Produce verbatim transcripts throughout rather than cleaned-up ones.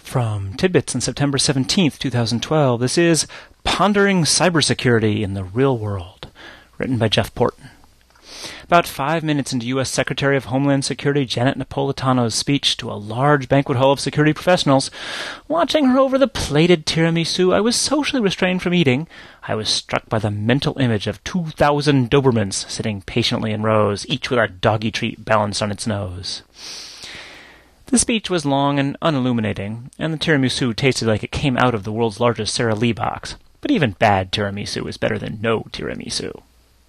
From Tidbits on September seventeenth, twenty twelve, this is Pondering Cybersecurity in the Real World, written by Jeff Porton. About five minutes into U S Secretary of Homeland Security Janet Napolitano's speech to a large banquet hall of security professionals, watching her over the plated tiramisu I was socially restrained from eating, I was struck by the mental image of two thousand Dobermans sitting patiently in rows, each with a doggy treat balanced on its nose. The speech was long and unilluminating, and the tiramisu tasted like it came out of the world's largest Sara Lee box. But even bad tiramisu is better than no tiramisu.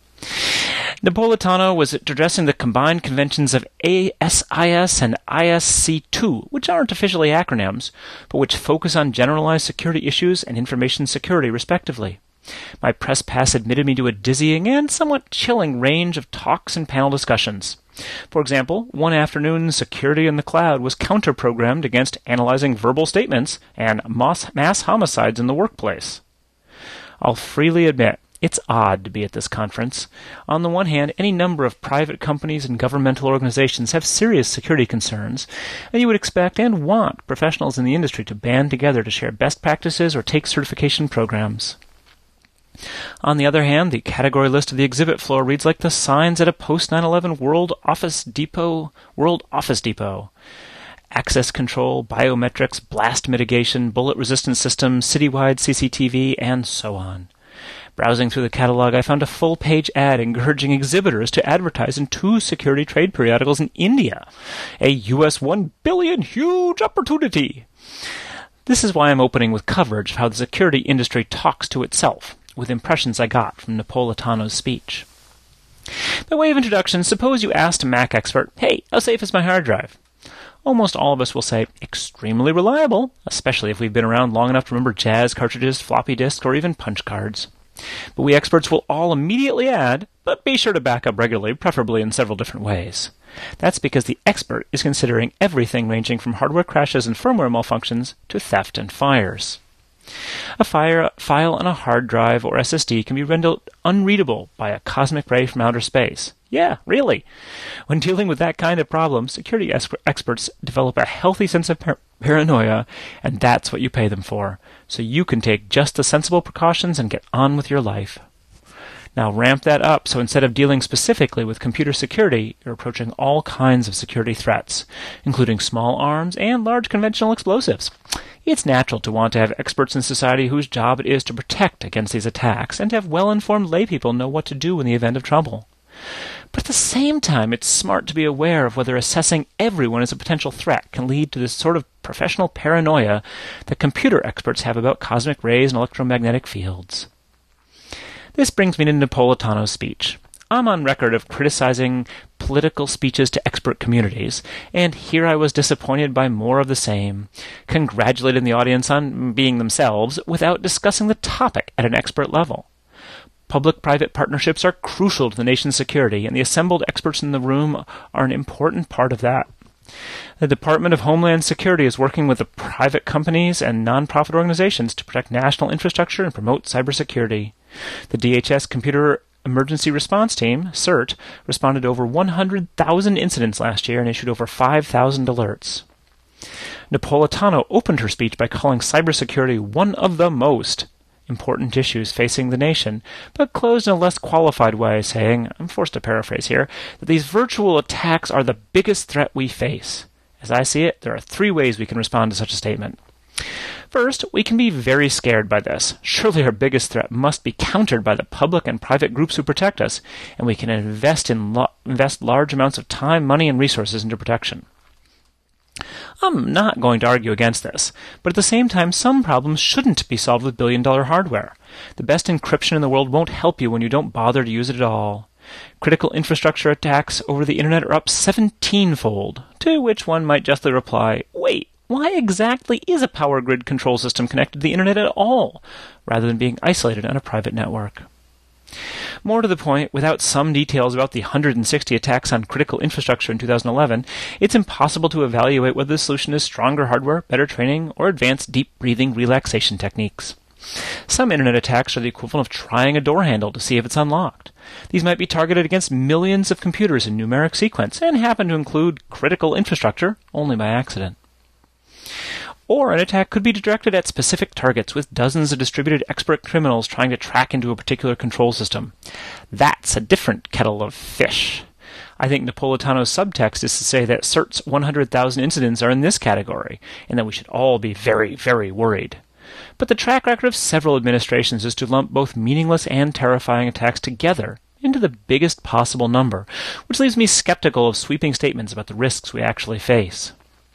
Napolitano was addressing the combined conventions of A S I S and I S C two, which aren't officially acronyms, but which focus on generalized security issues and information security, respectively. My press pass admitted me to a dizzying and somewhat chilling range of talks and panel discussions. For example, one afternoon, security in the cloud was counter-programmed against analyzing verbal statements and mass, mass homicides in the workplace. I'll freely admit, it's odd to be at this conference. On the one hand, any number of private companies and governmental organizations have serious security concerns, and you would expect and want professionals in the industry to band together to share best practices or take certification programs. On the other hand, the category list of the exhibit floor reads like the signs at a post nine eleven World Office Depot, World Office Depot. Access control, biometrics, blast mitigation, bullet-resistant systems, citywide C C T V, and so on. Browsing through the catalog, I found a full-page ad encouraging exhibitors to advertise in two security trade periodicals in India. A U S one billion huge opportunity! This is why I'm opening with coverage of how the security industry talks to itself, with impressions I got from Napolitano's speech. By way of introduction, suppose you asked a Mac expert, "Hey, how safe is my hard drive?" Almost all of us will say, extremely reliable, especially if we've been around long enough to remember jazz cartridges, floppy disks, or even punch cards. But we experts will all immediately add, but be sure to back up regularly, preferably in several different ways. That's because the expert is considering everything ranging from hardware crashes and firmware malfunctions to theft and fires. A fire, file on a hard drive or S S D can be rendered unreadable by a cosmic ray from outer space. Yeah, really. When dealing with that kind of problem, security es- experts develop a healthy sense of par- paranoia, and that's what you pay them for, so you can take just the sensible precautions and get on with your life. Now ramp that up, so instead of dealing specifically with computer security, you're approaching all kinds of security threats, including small arms and large conventional explosives. It's natural to want to have experts in society whose job it is to protect against these attacks, and to have well-informed laypeople know what to do in the event of trouble. But at the same time, it's smart to be aware of whether assessing everyone as a potential threat can lead to this sort of professional paranoia that computer experts have about cosmic rays and electromagnetic fields. This brings me to Napolitano's speech. I'm on record of criticizing political speeches to expert communities, and here I was disappointed by more of the same, congratulating the audience on being themselves without discussing the topic at an expert level. Public-private partnerships are crucial to the nation's security, and the assembled experts in the room are an important part of that. The Department of Homeland Security is working with the private companies and nonprofit organizations to protect national infrastructure and promote cybersecurity. The D H S Computer Emergency Response Team, CERT, responded to over one hundred thousand incidents last year and issued over five thousand alerts. Napolitano opened her speech by calling cybersecurity one of the most important issues facing the nation, but closed in a less qualified way, saying, I'm forced to paraphrase here, that these virtual attacks are the biggest threat we face. As I see it, there are three ways we can respond to such a statement. First, we can be very scared by this. Surely our biggest threat must be countered by the public and private groups who protect us, and we can invest in lo- invest large amounts of time, money, and resources into protection. I'm not going to argue against this, but at the same time, some problems shouldn't be solved with billion-dollar hardware. The best encryption in the world won't help you when you don't bother to use it at all. Critical infrastructure attacks over the internet are up seventeen-fold, to which one might justly reply, wait, why exactly is a power grid control system connected to the internet at all, rather than being isolated on a private network? More to the point, without some details about the one hundred sixty attacks on critical infrastructure in two thousand eleven, it's impossible to evaluate whether the solution is stronger hardware, better training, or advanced deep breathing relaxation techniques. Some internet attacks are the equivalent of trying a door handle to see if it's unlocked. These might be targeted against millions of computers in numeric sequence and happen to include critical infrastructure only by accident. Or an attack could be directed at specific targets with dozens of distributed expert criminals trying to track into a particular control system. That's a different kettle of fish. I think Napolitano's subtext is to say that C E R T's one hundred thousand incidents are in this category, and that we should all be very, very worried. But the track record of several administrations is to lump both meaningless and terrifying attacks together into the biggest possible number, which leaves me skeptical of sweeping statements about the risks we actually face.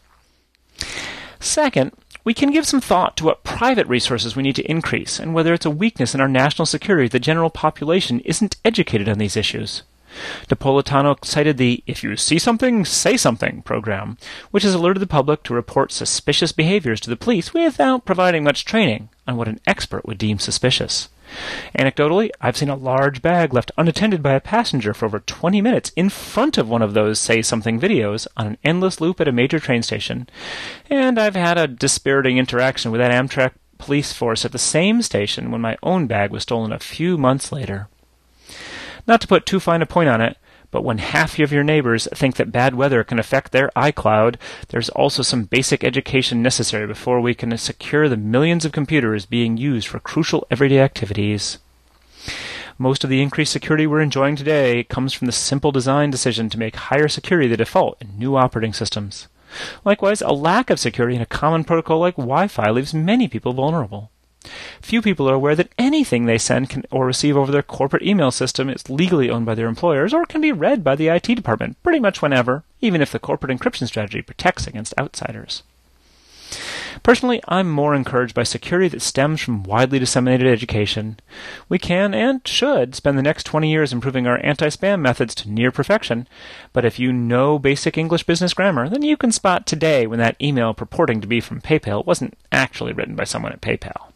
Second, we can give some thought to what private resources we need to increase, and whether it's a weakness in our national security the general population isn't educated on these issues. Napolitano cited the If You See Something, Say Something program, which has alerted the public to report suspicious behaviors to the police without providing much training on what an expert would deem suspicious. Anecdotally, I've seen a large bag left unattended by a passenger for over twenty minutes in front of one of those Say Something videos on an endless loop at a major train station, and I've had a dispiriting interaction with that Amtrak police force at the same station when my own bag was stolen a few months later. Not to put too fine a point on it, but when half of your neighbors think that bad weather can affect their iCloud, there's also some basic education necessary before we can secure the millions of computers being used for crucial everyday activities. Most of the increased security we're enjoying today comes from the simple design decision to make higher security the default in new operating systems. Likewise, a lack of security in a common protocol like Wi-Fi leaves many people vulnerable. Few people are aware that anything they send can, or receive over their corporate email system is legally owned by their employers or can be read by the I T department pretty much whenever, even if the corporate encryption strategy protects against outsiders. Personally, I'm more encouraged by security that stems from widely disseminated education. We can and should spend the next twenty years improving our anti-spam methods to near perfection, but if you know basic English business grammar, then you can spot today when that email purporting to be from PayPal wasn't actually written by someone at PayPal.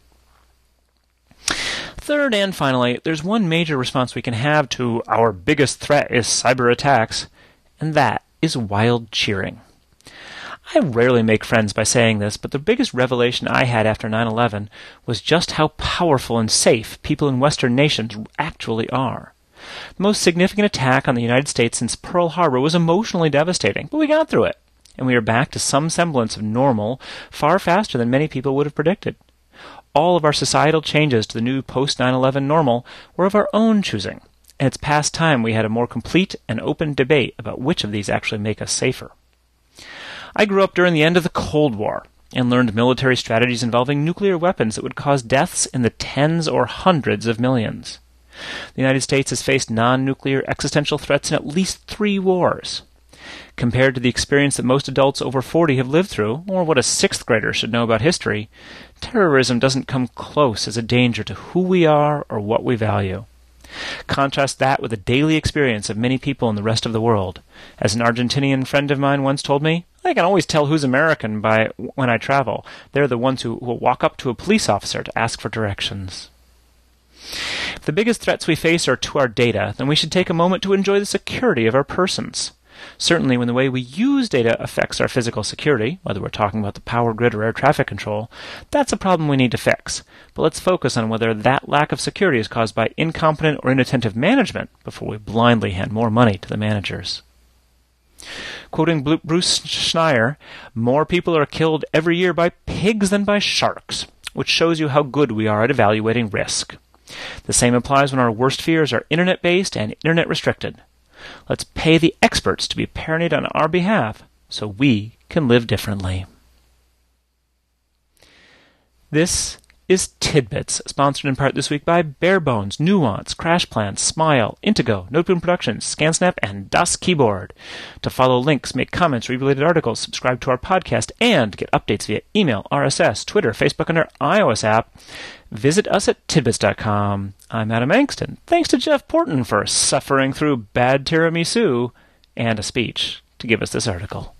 Third and finally, there's one major response we can have to our biggest threat is cyber attacks, and that is wild cheering. I rarely make friends by saying this, but the biggest revelation I had after nine eleven was just how powerful and safe people in Western nations actually are. The most significant attack on the United States since Pearl Harbor was emotionally devastating, but we got through it, and we are back to some semblance of normal far faster than many people would have predicted. All of our societal changes to the new post nine eleven normal were of our own choosing, and it's past time we had a more complete and open debate about which of these actually make us safer. I grew up during the end of the Cold War and learned military strategies involving nuclear weapons that would cause deaths in the tens or hundreds of millions. The United States has faced non-nuclear existential threats in at least three wars. Compared to the experience that most adults over forty have lived through, or what a sixth grader should know about history, terrorism doesn't come close as a danger to who we are or what we value. Contrast that with the daily experience of many people in the rest of the world. As an Argentinian friend of mine once told me, I can always tell who's American by when I travel. They're the ones who will walk up to a police officer to ask for directions. If the biggest threats we face are to our data, then we should take a moment to enjoy the security of our persons. Certainly when the way we use data affects our physical security, whether we're talking about the power grid or air traffic control, that's a problem we need to fix. But let's focus on whether that lack of security is caused by incompetent or inattentive management before we blindly hand more money to the managers. Quoting Bruce Schneier, more people are killed every year by pigs than by sharks, which shows you how good we are at evaluating risk. The same applies when our worst fears are internet-based and internet-restricted. Let's pay the experts to be paranoid on our behalf so we can live differently. This is Tidbits, sponsored in part this week by Barebones, Nuance, CrashPlan, Smile, Intego, Noteboom Productions, ScanSnap, and Das Keyboard. To follow links, make comments, read related articles, subscribe to our podcast, and get updates via email, R S S, Twitter, Facebook, and our iOS app, visit us at tidbits dot com. I'm Adam Angston. Thanks to Jeff Porton for suffering through bad tiramisu and a speech to give us this article.